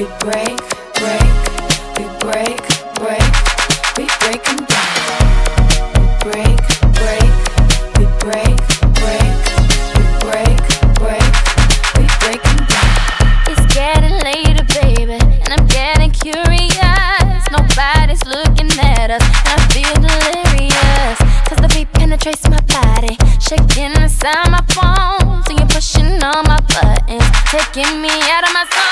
We break, break, we break, break, we break them down. We break, break, we break, break, we break, break, we break them down. It's getting later, baby, and I'm getting curious. Nobody's looking at us, and I feel delirious. Cause the beat penetrates my body, shaking inside my bones, and you're pushing all my buttons, taking me out of my zone.